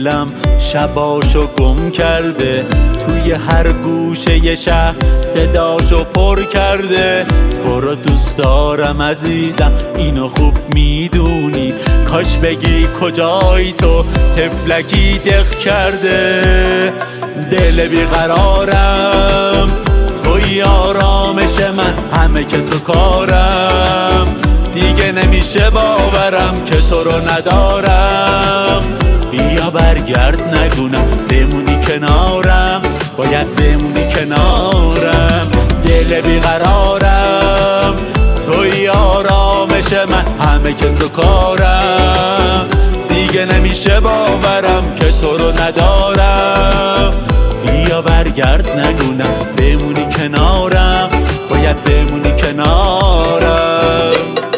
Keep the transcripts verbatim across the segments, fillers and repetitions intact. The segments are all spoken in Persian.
دلم شباشو گم کرده، توی هر گوشه ی شهر صداشو پر کرده. تو رو دوست دارم عزیزم، اینو خوب میدونی، کاش بگی کجایی تو طفلکی دق کرده. دل بیقرارم توی آرامش من، همه کس و کارم، دیگه نمیشه باورم که تو رو ندارم. بیا برگرد نگونم، بمونی کنارم، باید بمونی کنارم. دل بیقرارم توی آرامش من، همه کس و کارم، دیگه نمیشه باورم که تو رو ندارم. بیا برگرد نگونم، بمونی کنارم، باید بمونی کنارم.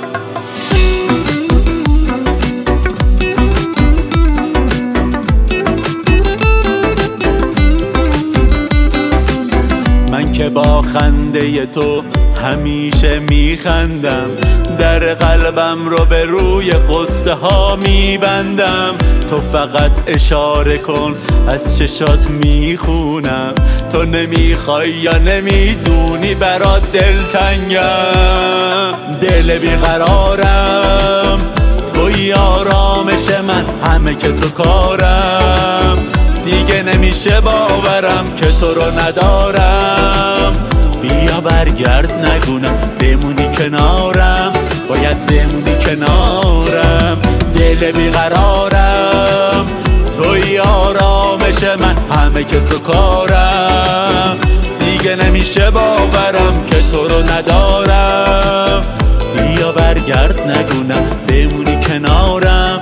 من که با خنده تو همیشه میخندم، در قلبم رو به روی قصه ها میبندم. تو فقط اشاره کن، از چشات میخونم، تو نمیخوای یا نمیدونی برات دلتنگم. دل بیقرارم توی آرامش من، همه کس و کارم، دیگه نمیشه باورم که تو رو ندارم. بیا برگرد نگونم، بمونی کنارم، باید بمونی کنارم. دل بیقرارم توی آرامش من، همه کس و کارم، دیگه نمیشه باورم که تو رو ندارم. بیا برگرد نگونم، بمونی کنارم،